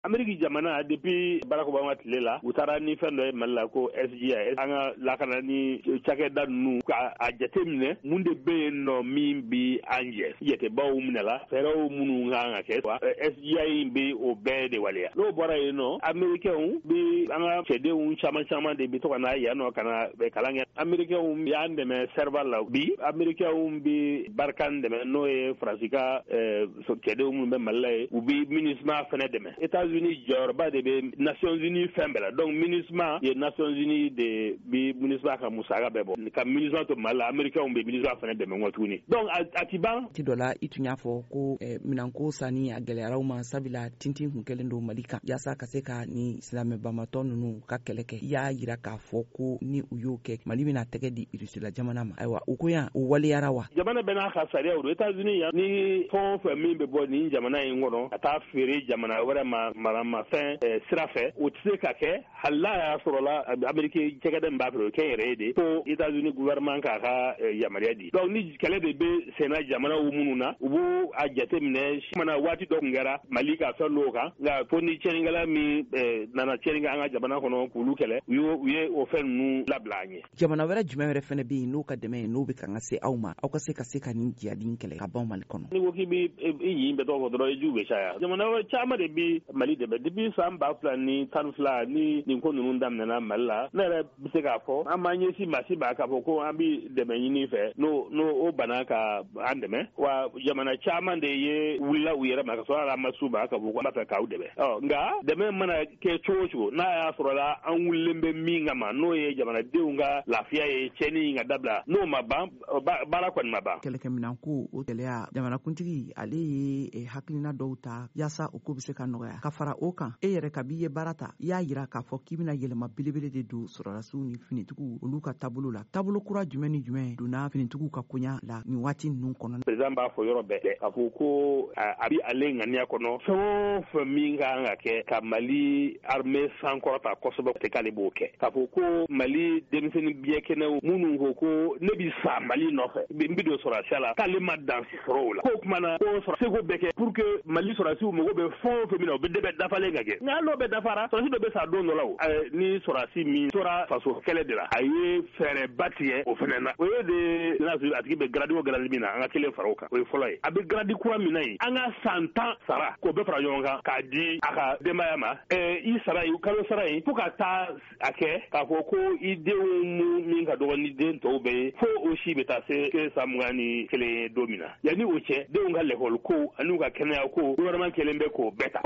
Ameriki jamana depuis Barack Obama tile la u taara ni fɛn dɔ ye Mali la ko SGI an ka lakana ni cakɛda ninnu ka a jateminɛ mun de bɛ yen nɔ min bi an jɛ jɛtɛbaw minɛ la fɛɛrɛw minnu kan ka kɛ SGI bɛ o bɛɛ de waleya n'o bɔra yen nɔ Amerikɛnw bi an ka cɛdenw caman de bi to ka na yan nɔ ka na kalan kɛ Amerikɛnw y'an dɛmɛ serval la bi Amerikɛnw bi Barkan dɛmɛ n'o ye Faransi ka cɛdenw minnu bɛ Mali la ye u bi MINUSMA fɛnɛ dɛmɛ États-Unis jɔyɔrɔba de bɛ Nations Unies fɛn bɛɛ la donc MINUSMA ye Nations Unies de bi MINUSMA ka musaka bɛɛ bɔ ka MINUSMA to Mali la Amerikɛnw bɛ MINUSMA fɛnɛ dɛmɛ nkɔ tuguni donc a ti ban ti dɔ la i tun y'a fɔ ko minanko sanni a gɛlɛyaraw ma sabula tintin kun kɛlen don Mali kan yaasa ka se ka ni silamɛbamatɔ ninnu ka kɛlɛ kɛ i y'a yira k'a fɔ ko ni u y'o kɛ Mali bɛna tɛgɛ di Rusila jamana ma ayiwa u ko yan u waliyara wa jamana bɛ n'a ka sariyaw don États-Unis yan ni fɛn o fɛn min bɛ bɔ nin jamana in kɔnɔ ka taa feere jamana wɛrɛ ma maramafɛn sira fɛ o tɛ se ka kɛ hali n'a y'a sɔrɔ la Ameriki cɛkɛda min b'a feere o kɛ yɛrɛ ye de ko États-Unis gouvernement k'a ka yamaruya di donc ni kɛlɛ de bɛ senna jamanaw minnu na u b'o a jateminɛ mana waati dɔ tun kɛra Mali ka fɛn dɔw kan nka ko ni tiɲɛnikɛla min nana tiɲɛni kɛ an ka jamana kɔnɔ k'olu kɛlɛ u ye o fɛn ninnu labila an ye jamana wɛrɛ jumɛn wɛrɛ fɛnɛ bɛ yen n'o ka dɛmɛ n'o bɛ kan ka se aw ma aw ka se ka nin jihadi kɛlɛ ka ban Mali kɔnɔ ni ko k'i bɛ i ɲin bɛ tɔgɔ fɔ dɔrɔn i jiw bɛ caya jamana wɛrɛ caman de bɛ Mali dɛmɛ depuis san 2012 ni nin ko ninnu daminɛna Mali la ne yɛrɛ bɛ se k'a fɔ an b'an ɲɛsin maasi b'a k'a fɔ ko an bɛ dɛmɛ ɲini fɛ n'o o bana ka an dɛmɛ wa jamana caman de ye wulila u yɛrɛ ma ka sɔrɔ an ma su b'a ka fɔ ko an b'a fɛ k'aw dɛmɛ nka dɛmɛ mana kɛ cogo o cogo n'a y'a sɔrɔ la an wulilen bɛ min kama n'o ye jamanadenw ka lafiya ye tiɲɛni ka dabila n'o ma ban baara kɔni ma ban kɛlɛkɛminɛn ko o gɛlɛya jamanakuntigi ale ye hakilina dɔw ta yaasa o ko bɛ se ka nɔgɔya ka fara o kan e yɛrɛ ka b'i ye baara ta i y'a yira k'a fɔ k'i bɛna yɛlɛma belebele de don sɔrɔdasiw ni finitigiw olu ka taabolo la taabolo kura jumɛn ni jumɛn donna finitigiw ka koɲa la nin waati ninnu kɔnɔ président b'a fɔ yɔrɔ bɛɛ k'a fɔ ko a bɛ ale ŋaniya kɔnɔ fɛn o fɛn min kan ka kɛ ka Mali armée sankɔrɔta kosɛbɛ tɛ k'ale b'o kɛ k'a fɔ ko Mali denmisɛnnin biɲɛkɛnɛw minnu ko ne bɛ sa Mali nɔfɛ n bɛ don sɔrɔdasiya la k'ale ma dansi sɔrɔ o la k'o tuma na ko seko bɛ kɛ pour que Mali sɔrɔdasiw mago bɛ fɛn o fɛn min na o bɛ dafalen ka kɛ nka n'o bɛ dafara sɔrɔdasi dɔ bɛ sa don dɔ la o ni sɔrɔdasi min tora faso kɛlɛ de la a ye fɛɛrɛba tigɛ o fana na o ye de a tigi bɛ grade o grade min na an ka kelen fara o kan o ye fɔlɔ ye a bɛ grade kura min na yen an ka san 10 sara k'o bɛɛ fara ɲɔgɔn kan k'a di a ka denbaya ma i sara ye kalo sara ye fo ka taa a kɛ k'a fɔ ko i denw min ka dɔgɔ ni den tɔw bɛ ye fo o si bɛ taa se san 21 don min na yanni o cɛ denw ka l'école ko ani u ka kɛnɛya ko gouvernement kelen bɛ k'o bɛɛ ta